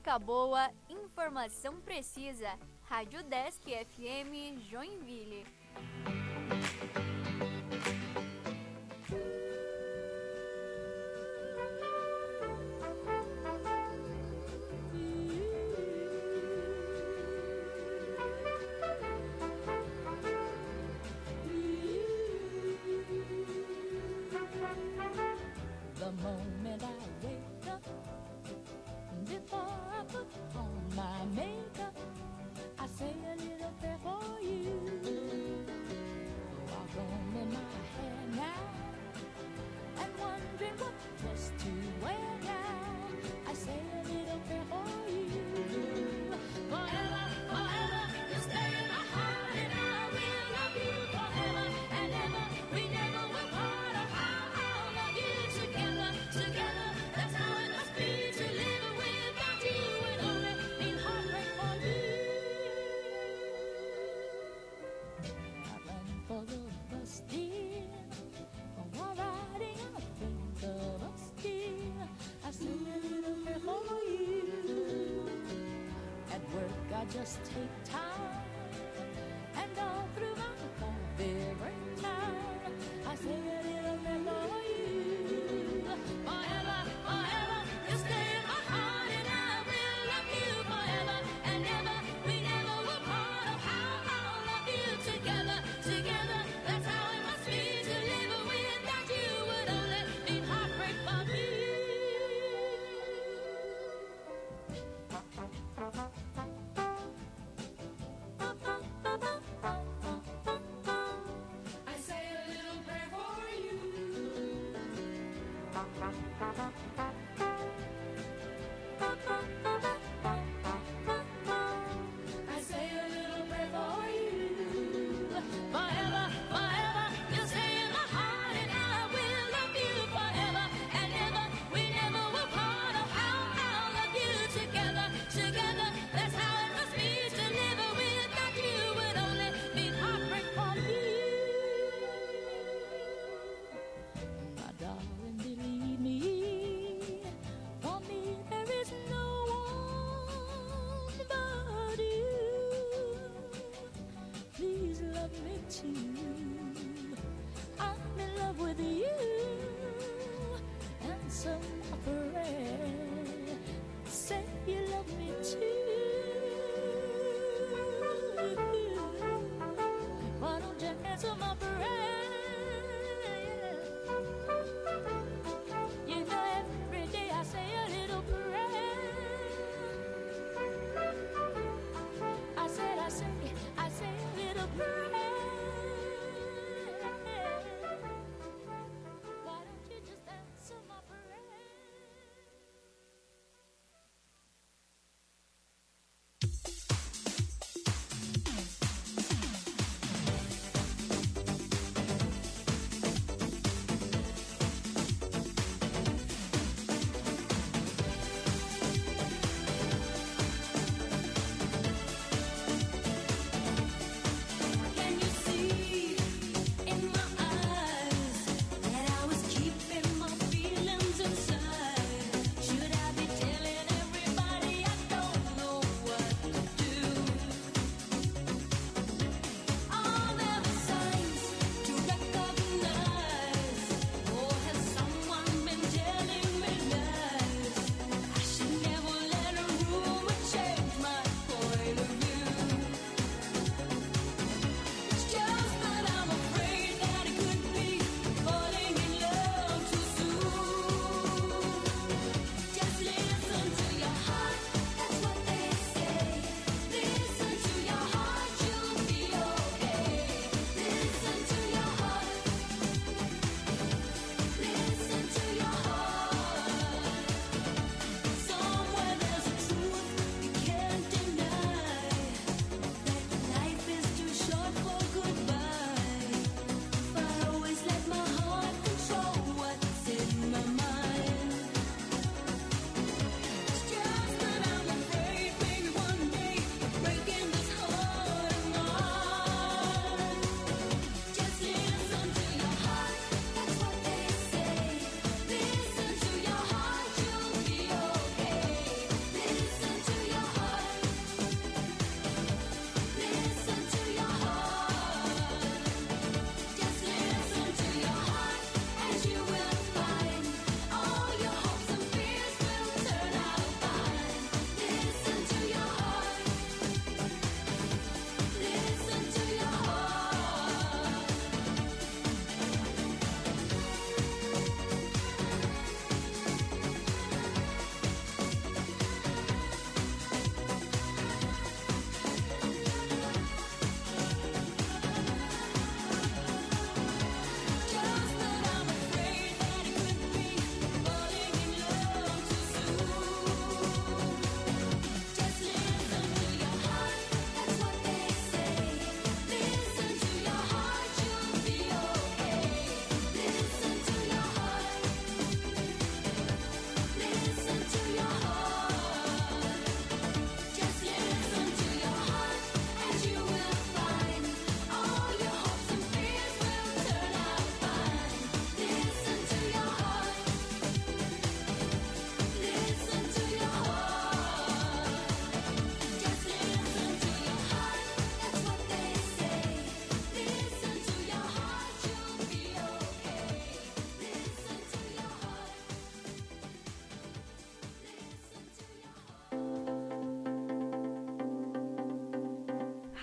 música boa, informação precisa. Rádio Desk FM Joinville. The moment I wake up, before I put on my makeup, I say a little prayer for you. While combing my hair now and wondering what dress to wear now, I say a little prayer for you. Forever, forever, you stay in my heart, and I will love you forever and ever. We never will part. I'll love you together, together. That's how it must be to live without you. It only means heartbreak for you. I run for the bus, dear. While riding, I think of us, dear. I say a little prayer for you. At work, I just take time, and all through my coffee break time, I say a little prayer for you. Forever, forever, you stay in my heart, and I will love you forever and ever. We never will part. Oh, how I'll love you together, together. That's how it must be to live without you. Would only mean heartbreak for me. I say a little prayer for you. I say a little prayer for you. Forever, forever, you stay in my heart, and I will love you forever and ever. We never will part. Oh, how I'll love you together, together. That's how it must be to live without you. Would only mean heartbreak for me. My darling, believe me, for me there is no one but you. Please love me too. I'm in love with you. Answer my prayer. Say you love me too. Why don't you answer my prayer? You know every day I say a little prayer. I say a little prayer. Why don't you just answer my prayer? Can't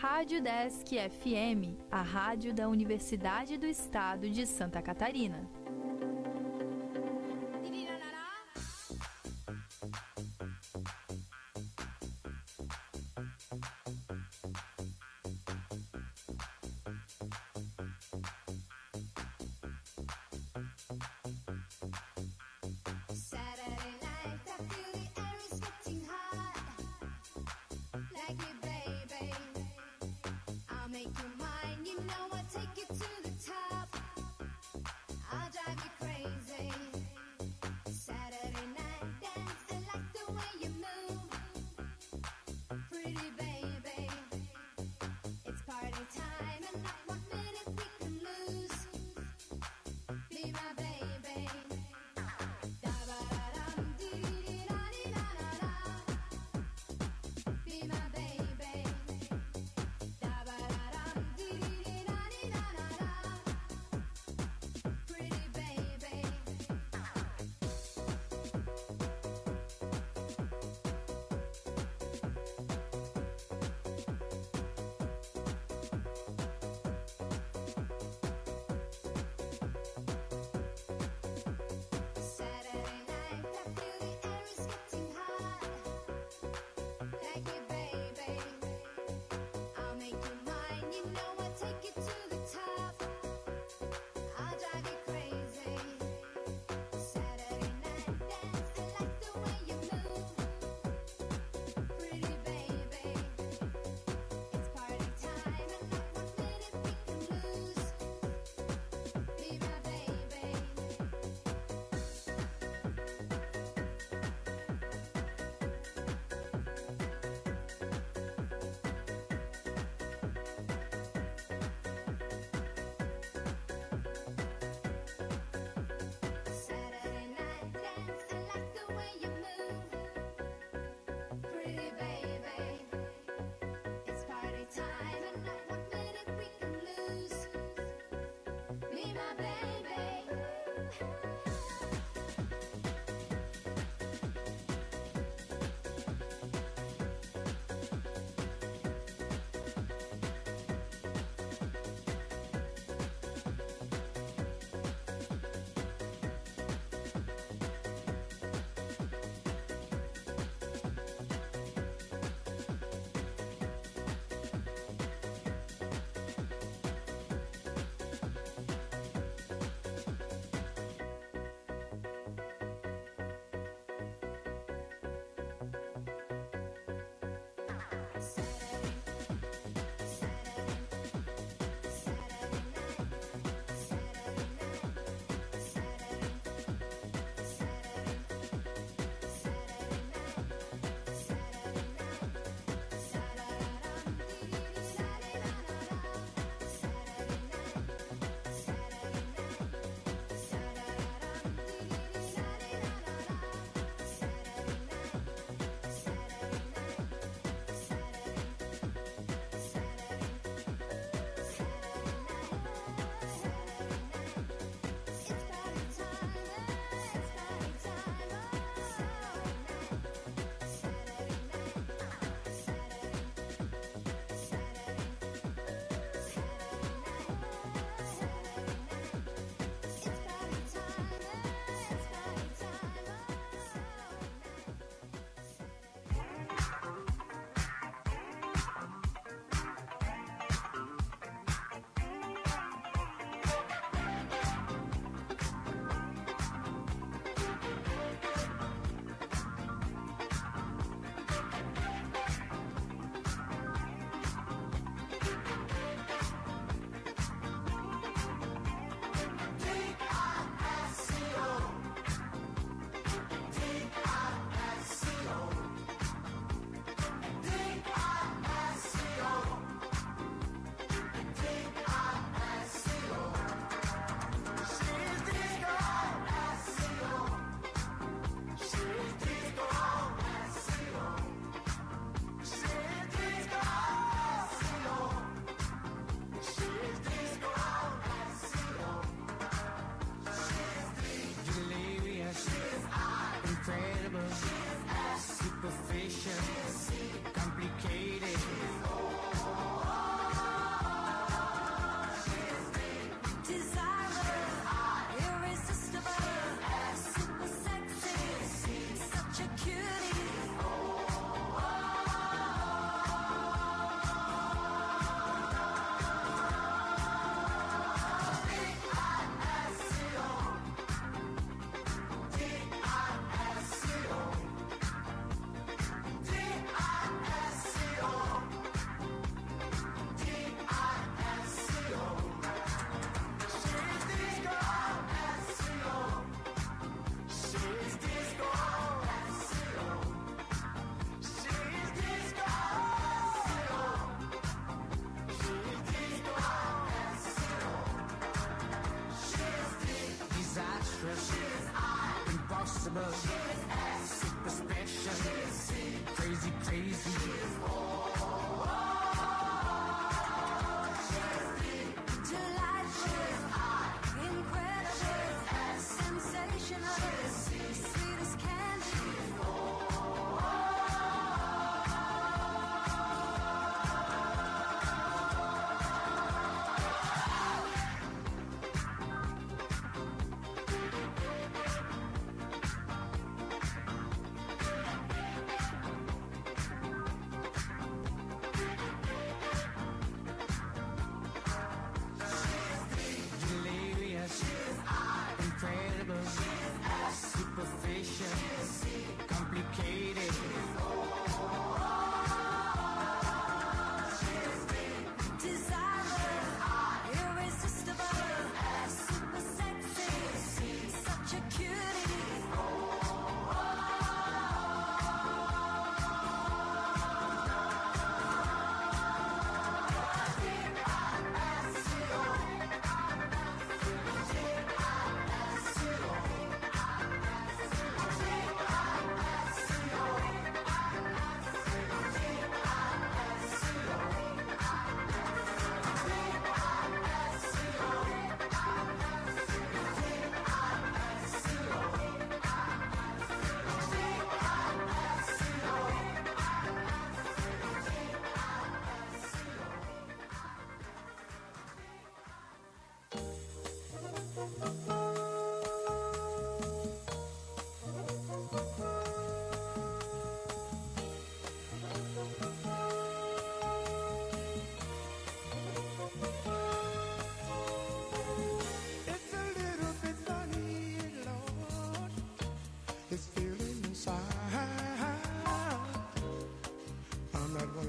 Rádio Desk FM, a rádio da Universidade do Estado de Santa Catarina. Make your mind, you know I take it to the top. I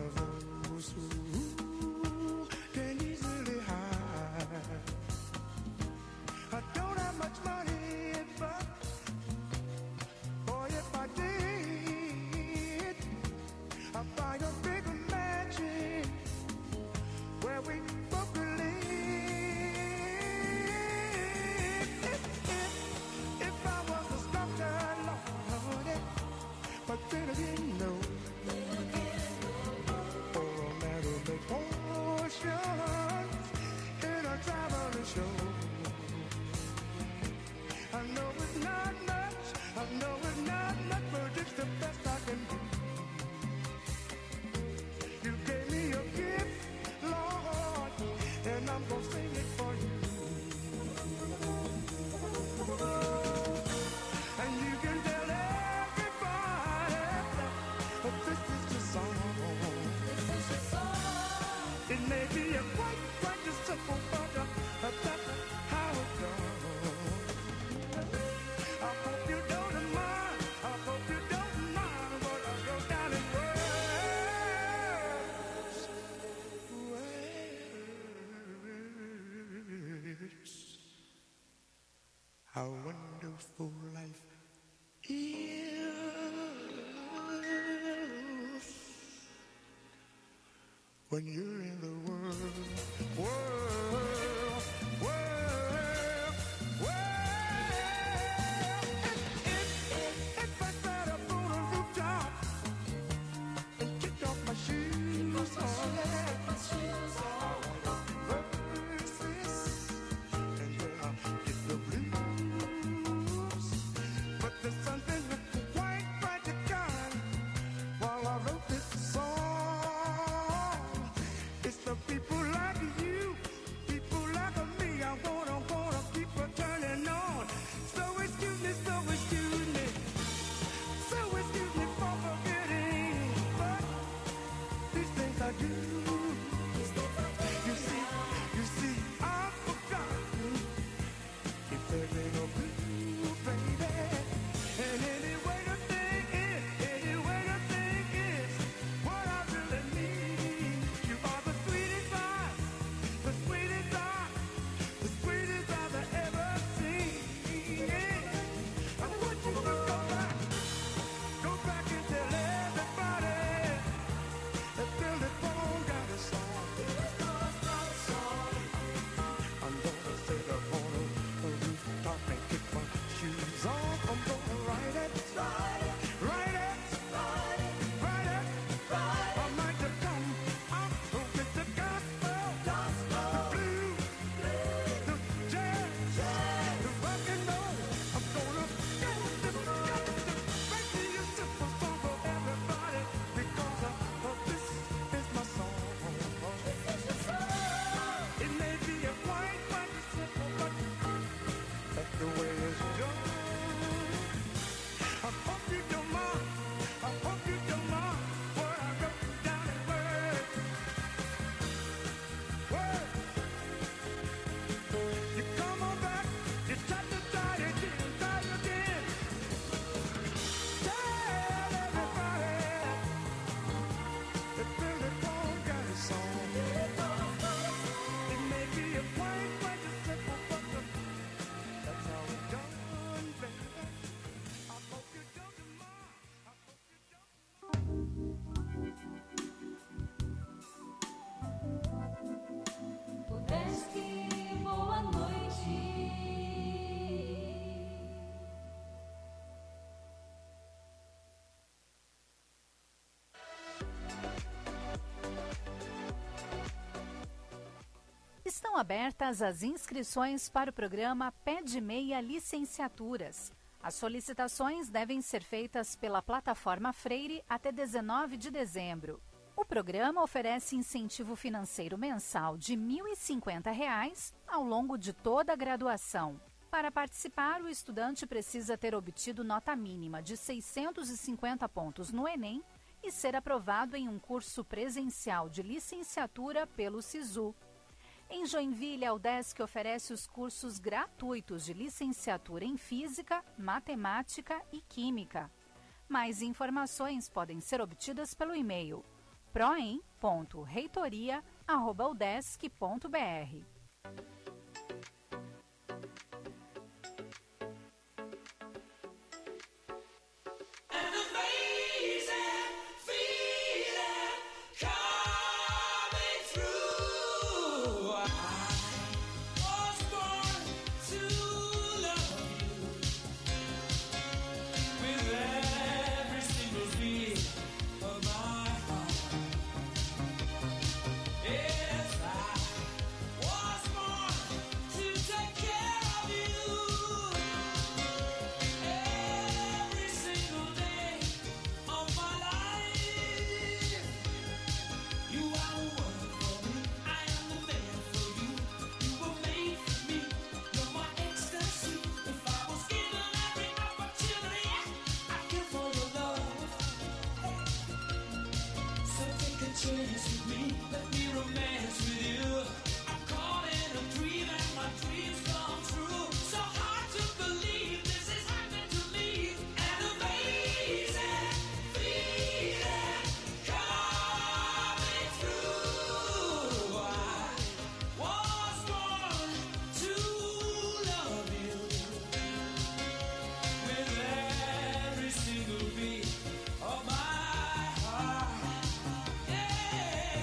of those who can easily hide. I don't have much money, but boy, if I did, I'd buy a bigger mansion where we both could live. If I was a sculptor, Lord, but then again, no. Or a man who makes potions in a traveling show. I know it's not much, I know it's not much, but it's the best I can do. You gave me a gift, Lord, and I'm gonna sing it for you. And you can tell everybody that this is the song. It may be a quite a simple, but that's how it goes. I hope you don't mind. I hope you don't mind what I wrote down in words. How wonderful life is when you're in the world. If I sat up on a rooftop and kicked off my shoes, oh yeah, verses, and then I'll get the blues. But there's something quite practical while I wrote this song. It's the people like you, people like me. I wanna keep her turning on. So excuse me, so excuse me, so excuse me for forgetting. But these things I do. You see, I've forgotten if there ain't no blue, baby. And anyway the thing is, what I really need. You are the sweetest eyes, the sweetest eyes, the sweetest eyes I ever seen. I want you to go back and tell everybody that Billy Paul got a song. I'm gonna sit up on a rooftop and kick my shoes off. I'm gonna write it. I might have come out with the gospel, the blues, the jazz, the rock and roll. I'm gonna make me a simple song for everybody because this is my song. It may be a quite simple, but that's the way it's done. I hope you don't mind. I hope you don't mind what I wrote down in words. You come on back. You try again. Tell everybody that Billy Paul got a song. It may be a quite a simple, but that's how it's done, baby. I hope you don't mind. I hope you don't. Udesky, boa noite. Estão abertas as inscrições para o programa Pé de Meia Licenciaturas. As solicitações devem ser feitas pela plataforma Freire até 19 de dezembro. O programa oferece incentivo financeiro mensal de R$ 1.050 ao longo de toda a graduação. Para participar, o estudante precisa ter obtido nota mínima de 650 pontos no Enem e ser aprovado em um curso presencial de licenciatura pelo SISU. Em Joinville, a UDESC oferece os cursos gratuitos de licenciatura em Física, Matemática e Química. Mais informações podem ser obtidas pelo e-mail proem.reitoria@udesc.br. Every single beat of my heart, yeah.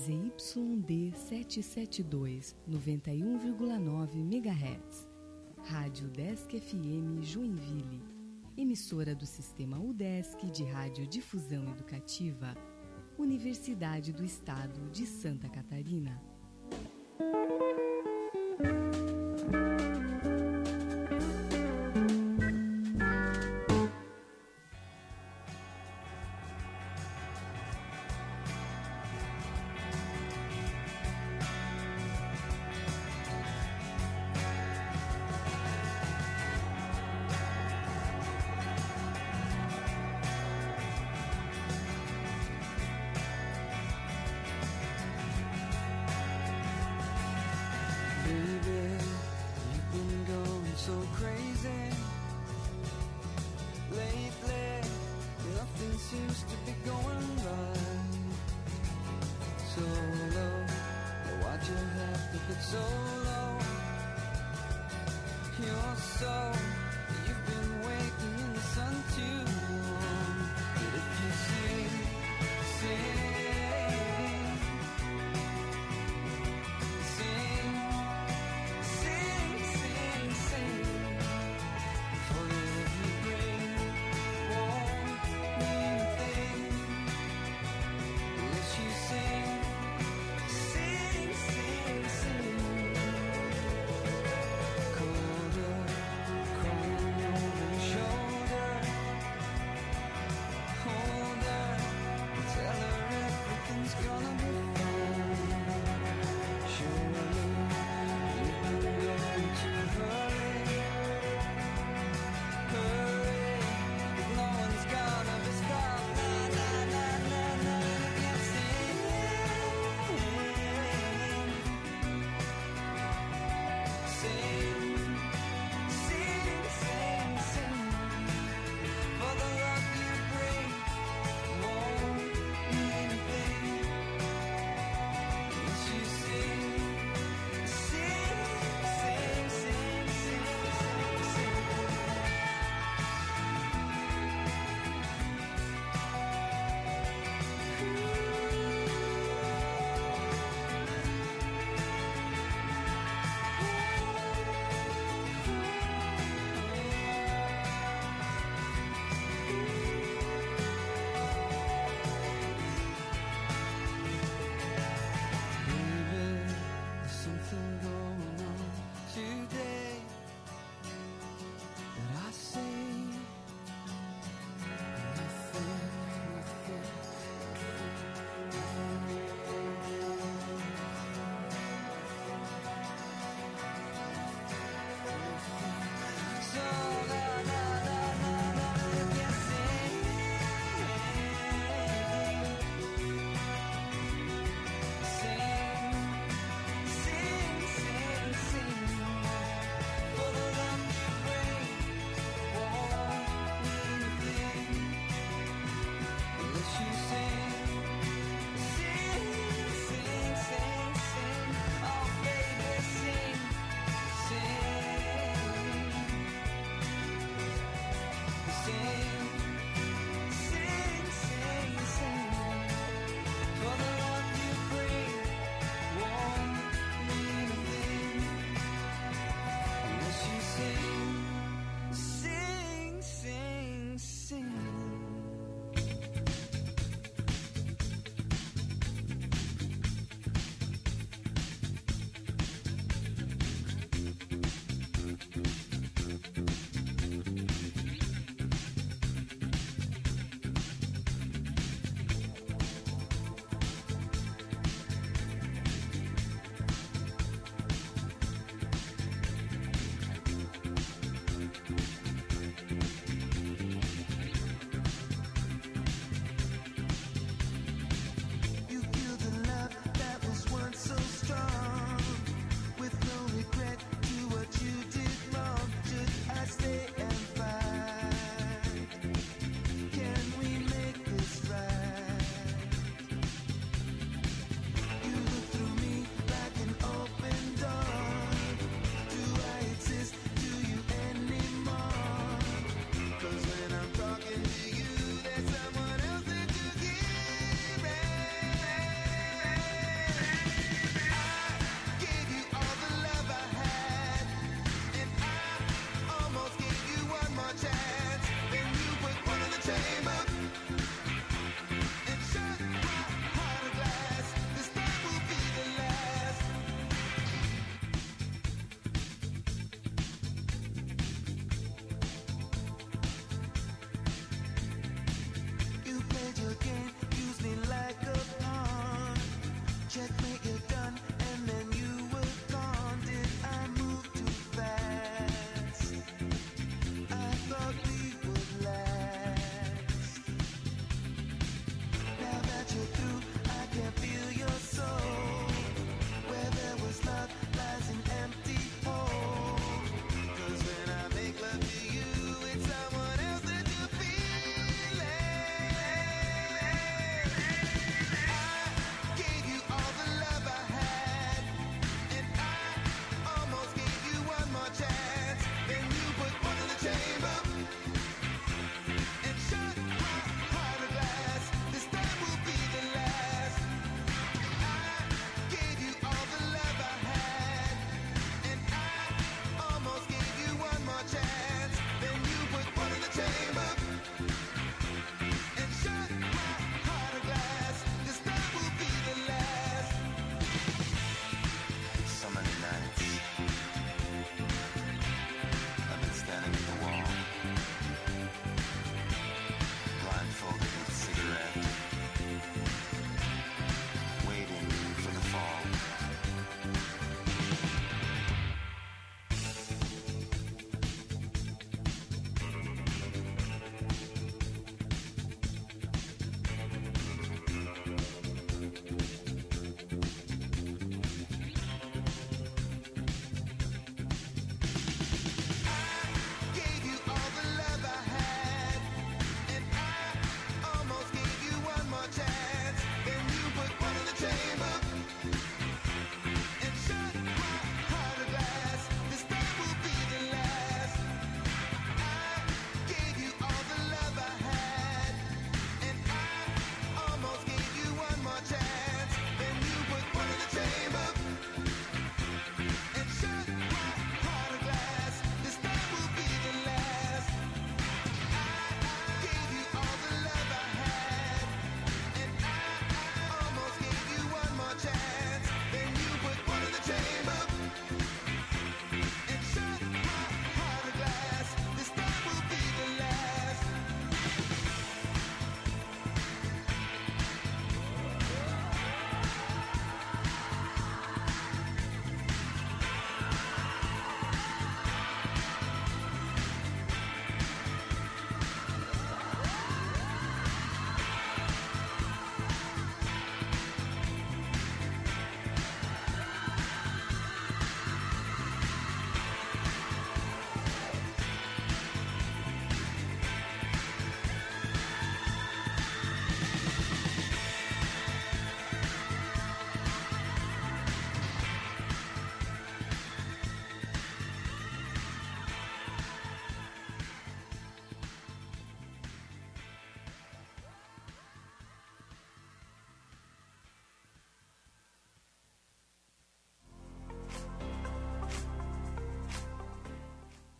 ZYD 772, 91,9 MHz. Rádio Udesc FM Joinville. Emissora do Sistema Udesc de Radiodifusão Educativa. Universidade do Estado de Santa Catarina.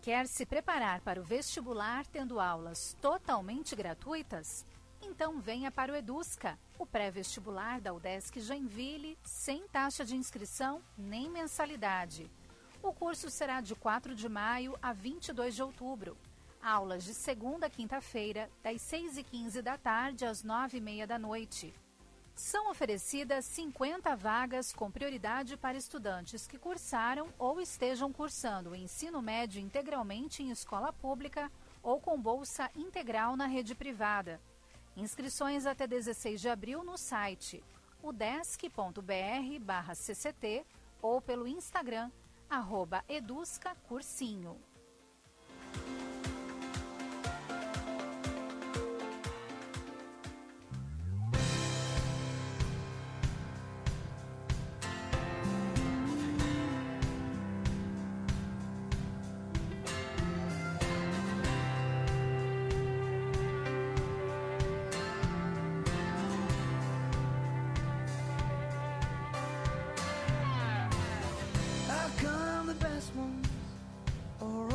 Quer se preparar para o vestibular tendo aulas totalmente gratuitas? Então venha para o Edusca, o pré-vestibular da UDESC Joinville, sem taxa de inscrição nem mensalidade. O curso será de 4 de maio a 22 de outubro. Aulas de segunda a quinta-feira, das 6h15 da tarde às 9h30 da noite. São oferecidas 50 vagas com prioridade para estudantes que cursaram ou estejam cursando o ensino médio integralmente em escola pública ou com bolsa integral na rede privada. Inscrições até 16 de abril no site udesc.br/cct ou pelo Instagram @eduscacursinho. How come the best ones are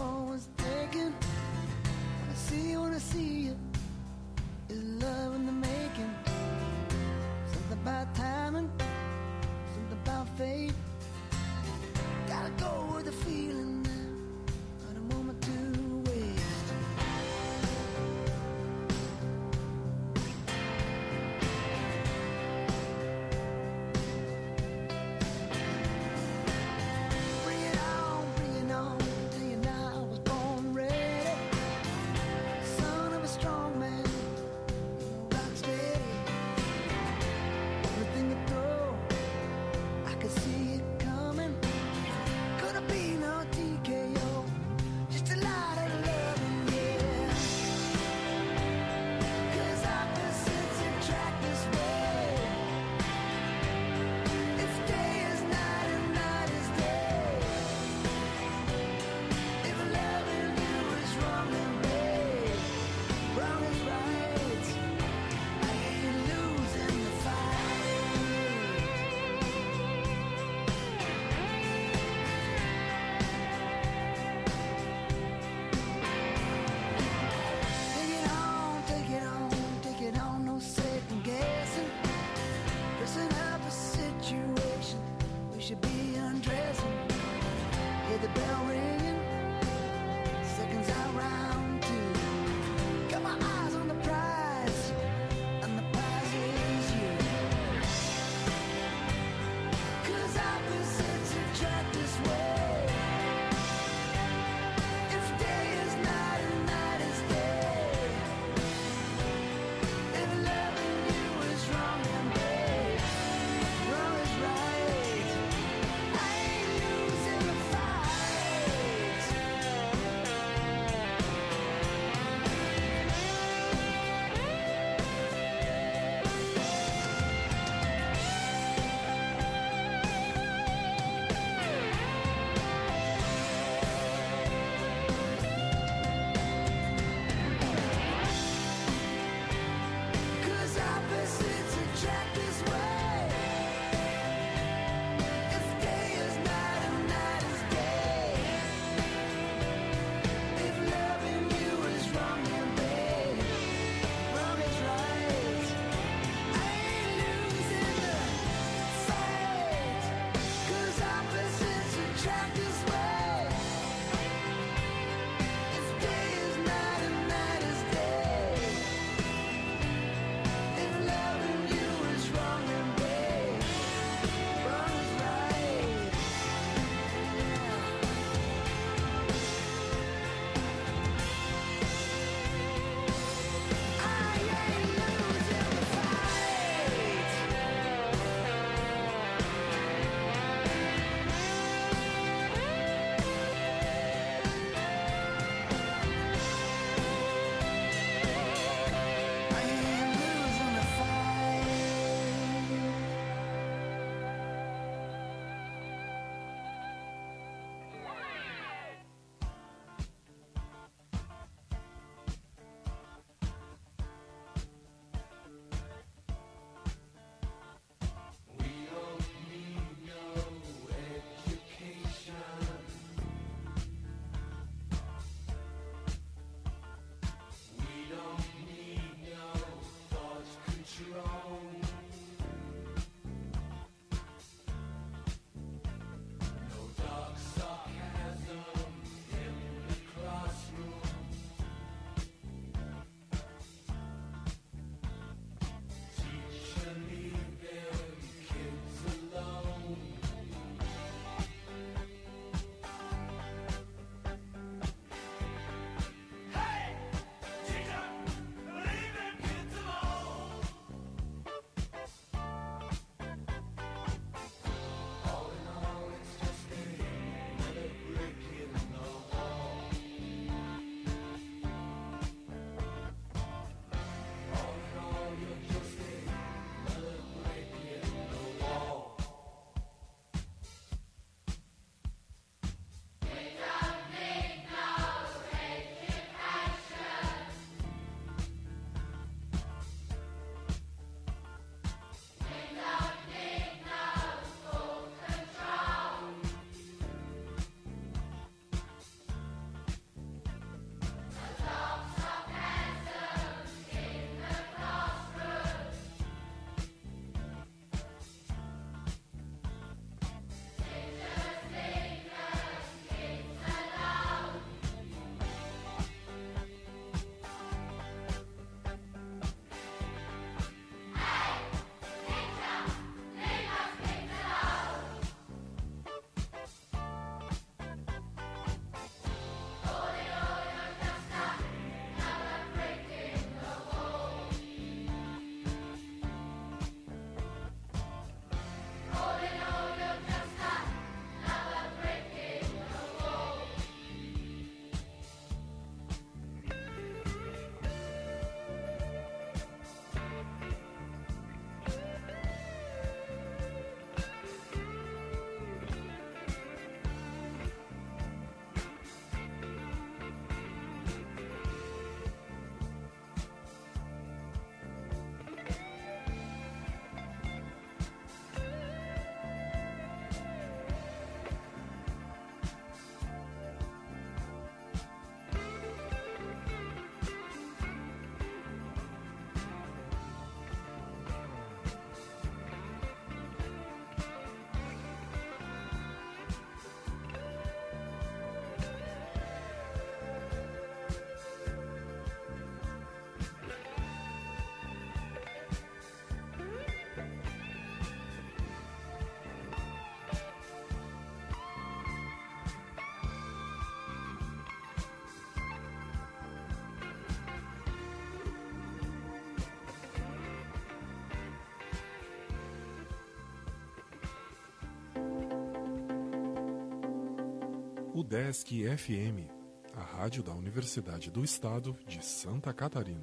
UDESC FM, a rádio da Universidade do Estado de Santa Catarina.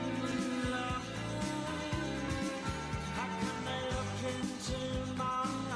Into my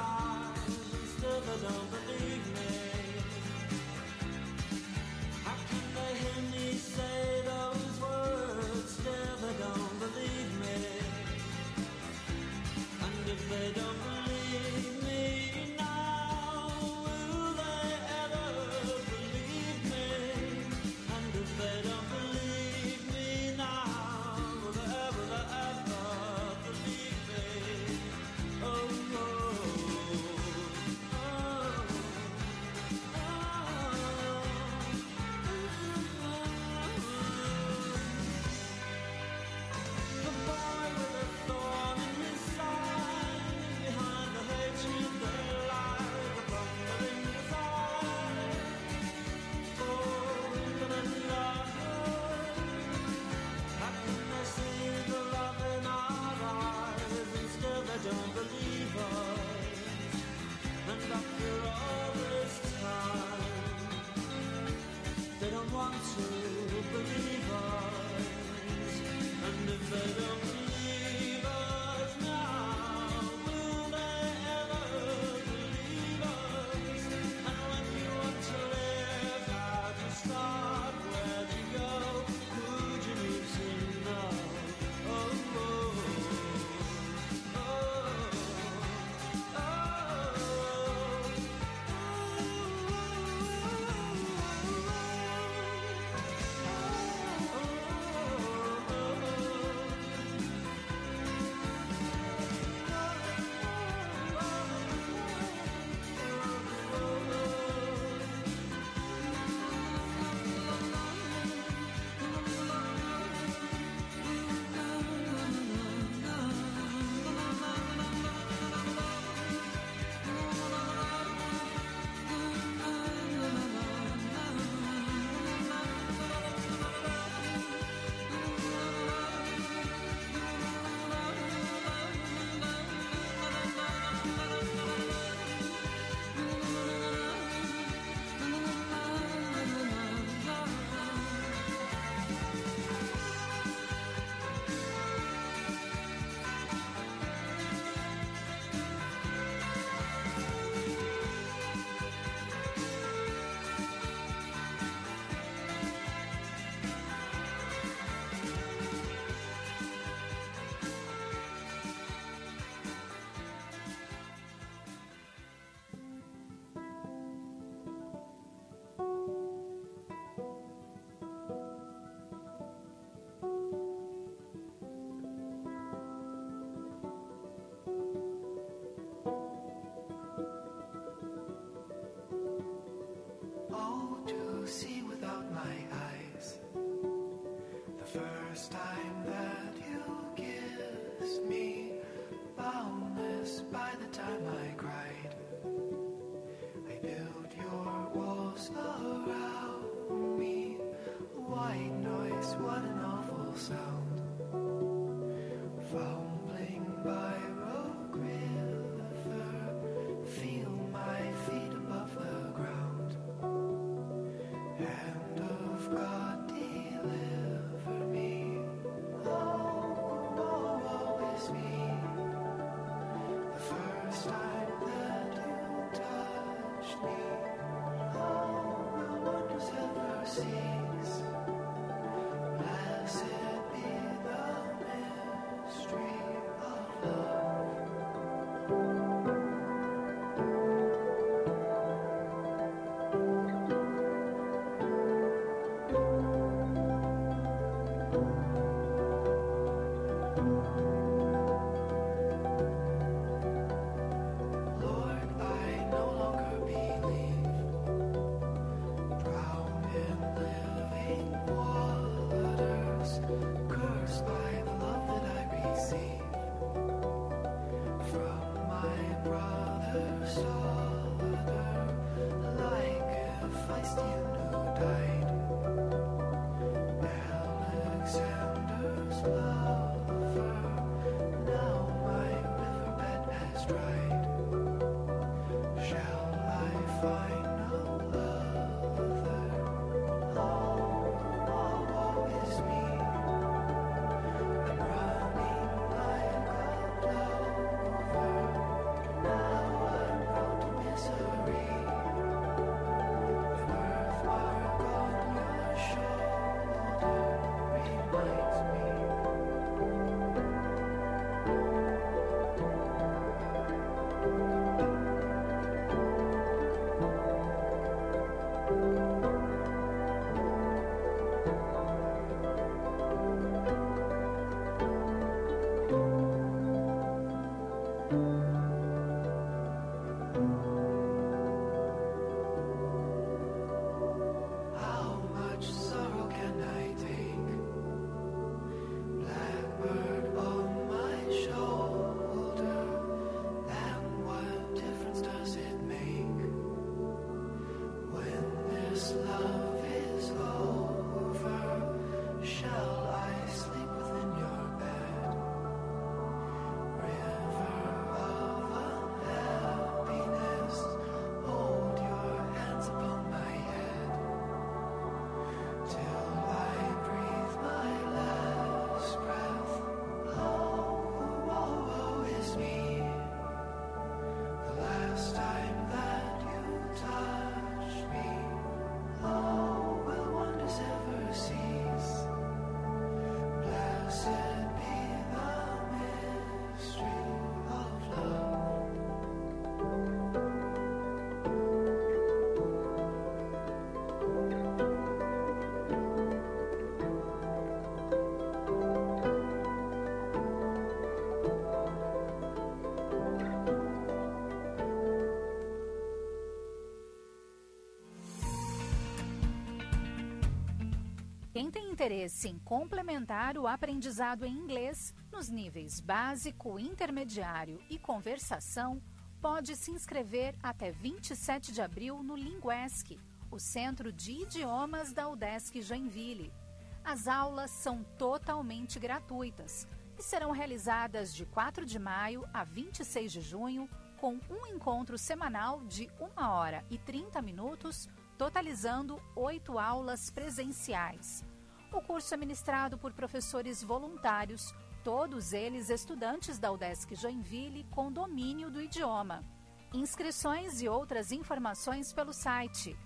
Quem tem interesse em complementar o aprendizado em inglês nos níveis básico, intermediário e conversação, pode se inscrever até 27 de abril no Linguesc, o Centro de Idiomas da UDESC Joinville. As aulas são totalmente gratuitas e serão realizadas de 4 de maio a 26 de junho, com um encontro semanal de 1 hora e 30 minutos, totalizando 8 aulas presenciais. O curso é ministrado por professores voluntários, todos eles estudantes da UDESC Joinville com domínio do idioma. Inscrições e outras informações pelo site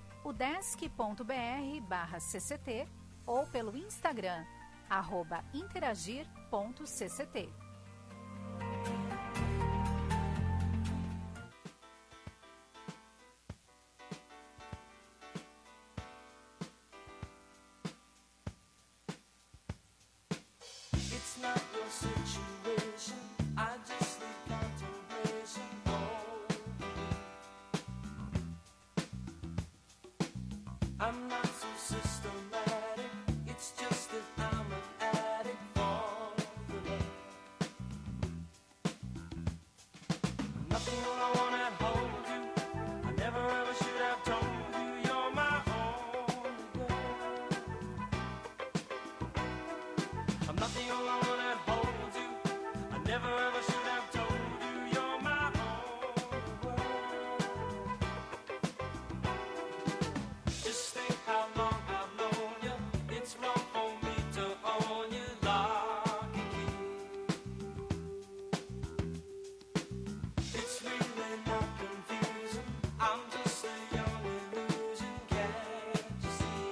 udesc.br/cct ou pelo Instagram, @interagir.cct. It's not your situation, I just need contemplation. I'm not so systematic, it's just that I'm an addict for the love. Nothing all I wanna hold you, I never ever should have told you you're my only girl. I'm not the only one that holds you, I never ever should have told you you're my only world. Just think how long I've known you, it's wrong for me to own you, lock and key. It's really not confusing, I'm just a young illusion, can't you see?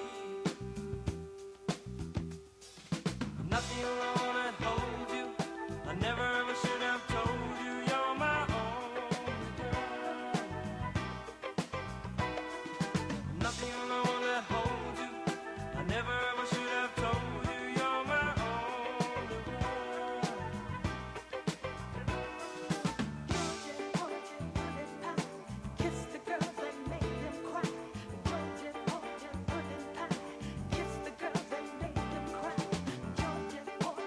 I'm not the only one that holds you, I never ever should have told you you're my only girl. I'm not the only one that holds you, I never ever should have told you you're my only girl. Kiss the girls and make them cry. Georgia, pudding pie. Kiss the girls and make them cry. Georgia, pudding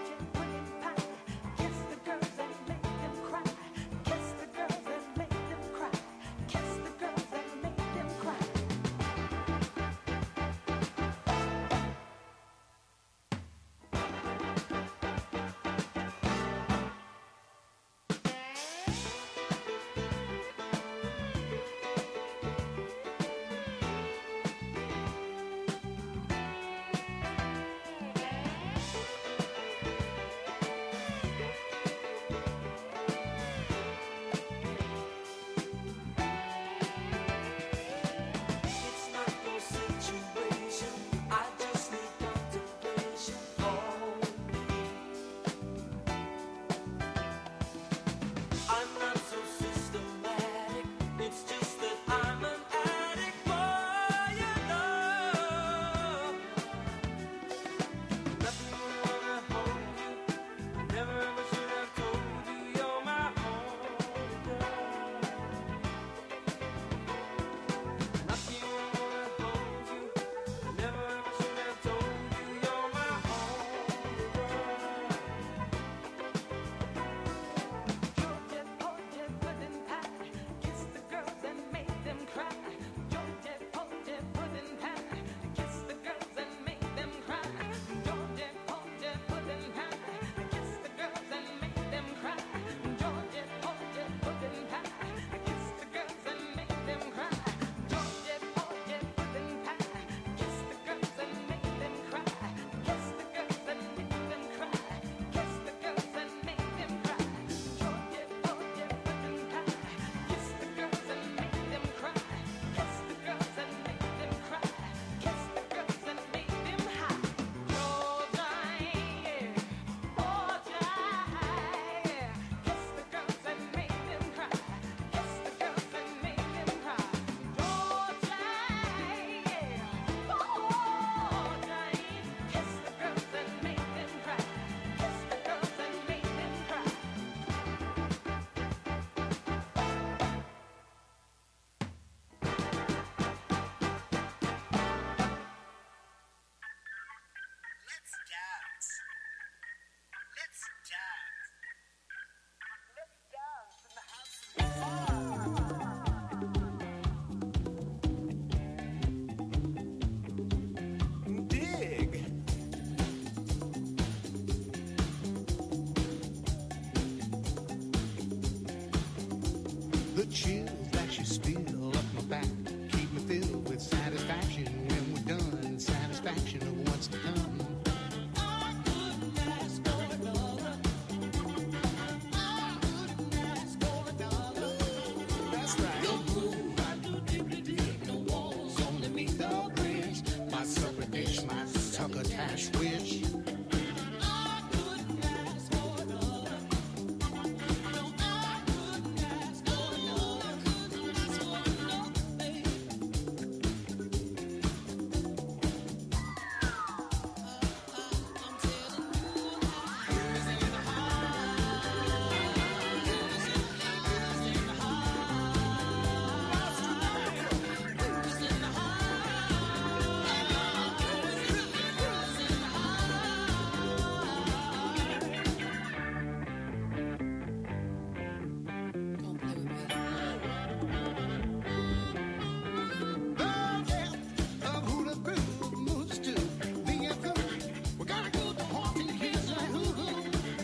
chills that you spill up my back. Keep me filled with satisfaction when we're done. Satisfaction of what's to come. I couldn't ask for another. I couldn't ask for another. That's right. No groove, I do diddly-dee. No walls, only me the bridge. My supper dish, my succotash wish. I couldn't ask for another. No, I couldn't ask for another. Couldn't ask for another, baby. I'm telling you, who's in the Don't play with me. The depth of who the groove moves to. Me and Cookie, we gotta go to haunting hills like hoo-hoo.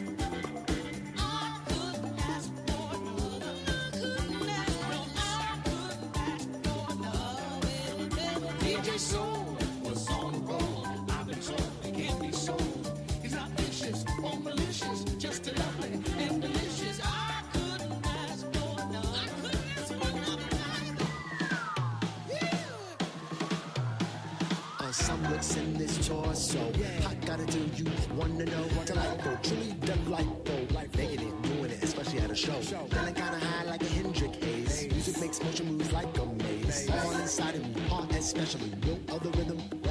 I couldn't ask for another. Couldn't ask, no, I couldn't ask for another, baby. DJ Soul was on the roll. I've been told it can't be sold. He's not vicious or malicious, just lovely and delicious. I couldn't ask for another. I couldn't ask for another, Some looks in this torso. I gotta do you wanna know. Delightful, truly delightful. Negative, doing it, especially at a show. Feeling kinda high like a Hendrix haze. Music makes motion moves like a maze. All inside of me, heart especially. No other rhythm